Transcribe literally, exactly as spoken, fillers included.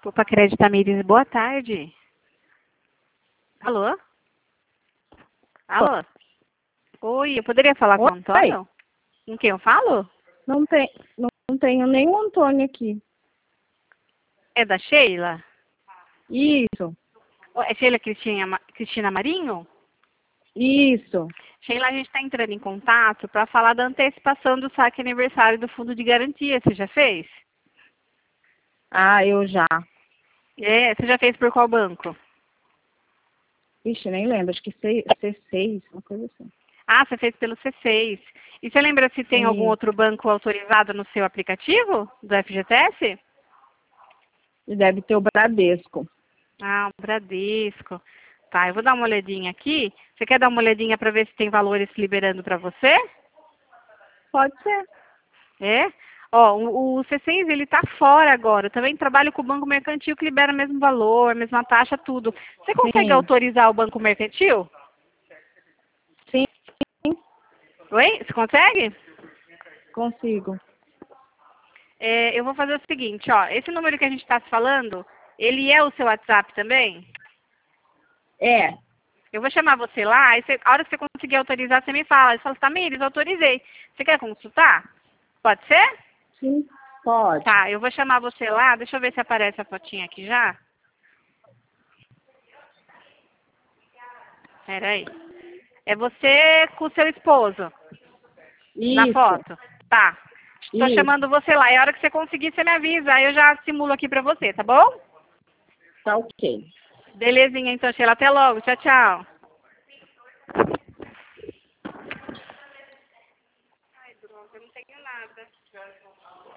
Opa, Crédito Tamires, boa tarde. Alô? Alô? Oi, eu poderia falar com o Oi. Antônio? Com quem eu falo? Não, tem, não, não tenho nenhum Antônio aqui. É da Sheila? Isso, Ô, É Sheila Cristina, Ma- Cristina Marinho? isso. Sheila, a gente está entrando em contato para falar da antecipação do saque aniversário do Fundo de Garantia. Você já fez? Ah, eu já. É, você já fez por qual banco? Ixi, nem lembro. Acho que C, C6, uma coisa assim. Ah, você fez pelo C seis. E você lembra se tem algum Isso. outro banco autorizado no seu aplicativo do F G T S? E deve ter o Bradesco. Ah, o Bradesco. Tá, eu vou dar uma olhadinha aqui. Você quer dar uma olhadinha para ver se tem valores liberando para você? Pode ser. É? Ó, o, o C seis ele tá fora agora. Eu também trabalho com o Banco Mercantil que libera o mesmo valor, a mesma taxa, tudo. Você consegue Sim, autorizar o Banco Mercantil? sim, Oi? Você consegue? consigo. É, eu vou fazer o seguinte, ó. Esse número que a gente está se falando, ele é o seu WhatsApp também? É, Eu vou chamar você lá, aí você- a hora que você conseguir autorizar, você me fala. Você fala, Tamires, autorizei. Você quer consultar? Pode ser? sim, pode. Tá, eu vou chamar você lá. Deixa eu ver se aparece a fotinha aqui já. Pera aí. É você com o seu esposo na Isso, foto. Tá. Estou isso. chamando você lá. E a hora que você conseguir, você me avisa. Aí eu já simulo aqui pra você, tá bom? Tá ok. Belezinha, então, Sheila. Até logo. Tchau, tchau. Ai, droga, eu não tenho nada.